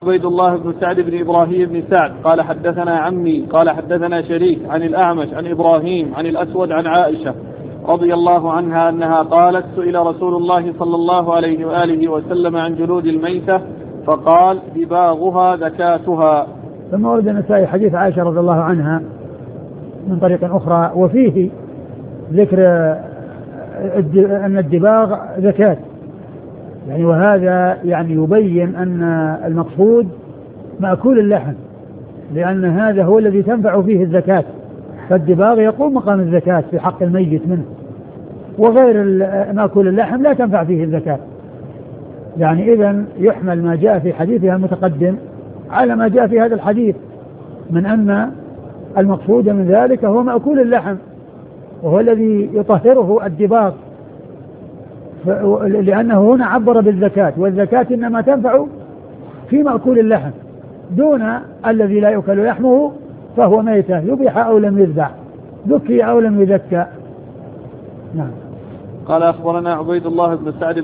عبيد الله بن سعد بن إبراهيم بن سعد قال حدثنا عمي قال حدثنا شريك عن الأعمش عن إبراهيم عن الأسود عن عائشة رضي الله عنها أنها قالت سئل رسول الله صلى الله عليه وآله وسلم عن جلود الميتة فقال دباغها ذكاتها. ثم ورد النسائي حديث عائشة رضي الله عنها من طريق أخرى وفيه ذكر أن الدباغ زكاة، يعني وهذا يعني يبين أن المقصود مأكول اللحم، لأن هذا هو الذي تنفع فيه الزكاة، فالدباغ يقوم مقام الزكاة في حق الميت منه، وغير مأكول اللحم لا تنفع فيه الزكاة. يعني إذن يحمل ما جاء في حديثها المتقدم على ما جاء في هذا الحديث من أن المقصود من ذلك هو مأكول اللحم، وهو الذي يطهره الدباغ، لأنه هنا عبر بالزكاة، والزكاة إنما تنفع في مأكول اللحم دون الذي لا يؤكل لحمه فهو ميتة يبيح أو لم يذبح، ذكي أو لم يذكى. نعم. قال أخبرنا عبيد الله بن سعد